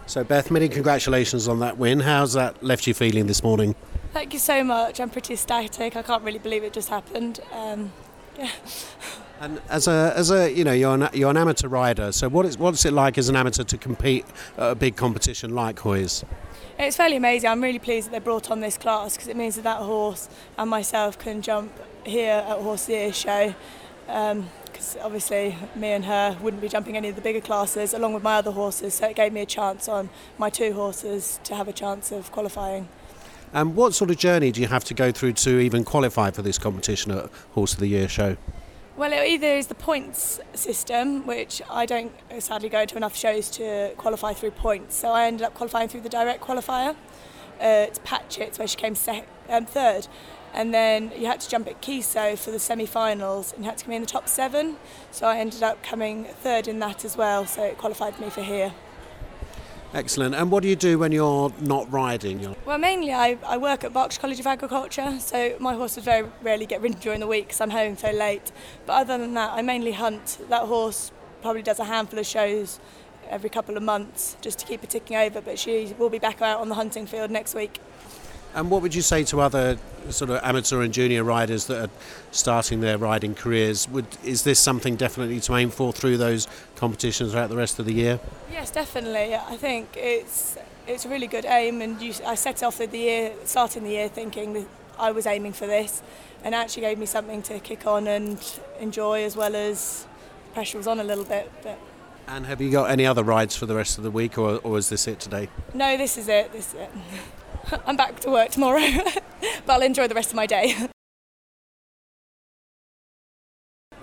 So Beth, many congratulations on that win. How's that left you feeling this morning? Thank you so much. I'm pretty ecstatic. I can't really believe it just happened. Yeah. And as a you're an amateur rider. So what's it like as an amateur to compete at a big competition like Hoyes? It's fairly amazing. I'm really pleased that they brought on this class because it means that horse and myself can jump here at Horse of the Year show. Because obviously me and her wouldn't be jumping any of the bigger classes along with my other horses, so it gave me a chance on my two horses to have a chance of qualifying. And what sort of journey do you have to go through to even qualify for this competition at Horse of the Year show? Well, it either is the points system, which I don't sadly go to enough shows to qualify through points, so I ended up qualifying through the direct qualifier. It's Patchett's where she came third, and then you had to jump at Kiso for the semi-finals and you had to come in the top 7, so I ended up coming third in that as well, so it qualified me for here. Excellent. And what do you do when you're not riding? Well, mainly I work at Berkshire College of Agriculture, so my horses very rarely get ridden during the week because I'm home so late. But other than that, I mainly hunt. That horse probably does a handful of shows every couple of months just to keep her ticking over, but she will be back out on the hunting field next week. And what would you say to other sort of amateur and junior riders that are starting their riding careers? Is this something definitely to aim for through those competitions throughout the rest of the year? Yes, definitely. I think it's a really good aim, and I set off starting the year thinking that I was aiming for this, and it actually gave me something to kick on and enjoy, as well as the pressure was on a little bit. But. And have you got any other rides for the rest of the week, or is this it today? No, this is it. I'm back to work tomorrow, but I'll enjoy the rest of my day.